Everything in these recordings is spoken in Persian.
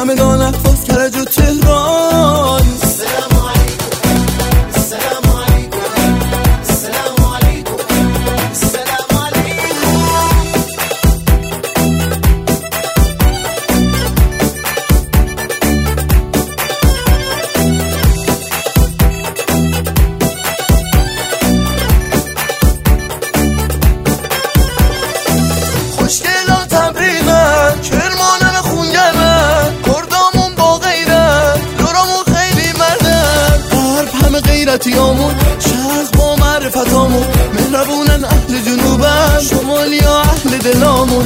همدان، اهواز، کرج و تهران. خوشگلا تبریزن، کرمانن خونگرن، کردامون با غیرت، لورامون خیلی مردن. غرب همه غیرتیامون، شرق با معرفتامون، مهربونن اهل جنوبن، شمالی ها اهل دلامون.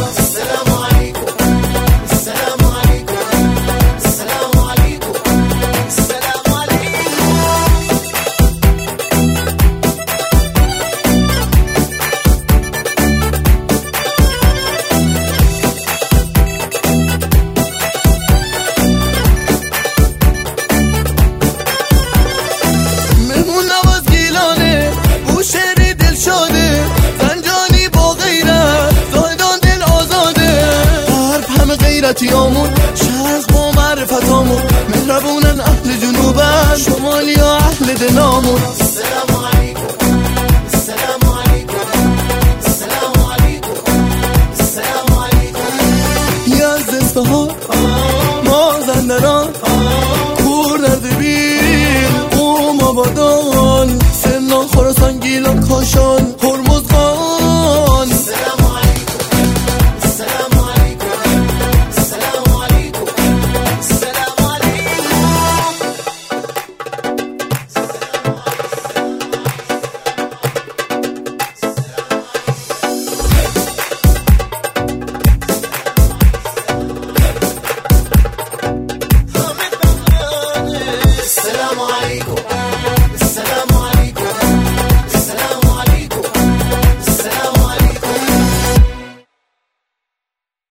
شعری دل شاده، زنجانی با غیرت، زاهدان دل آزاده. غرب همه غیرتیامون، شرق با معرفتامون، مهربونن اهل جنوبن، شمالی ها اهل دلامون.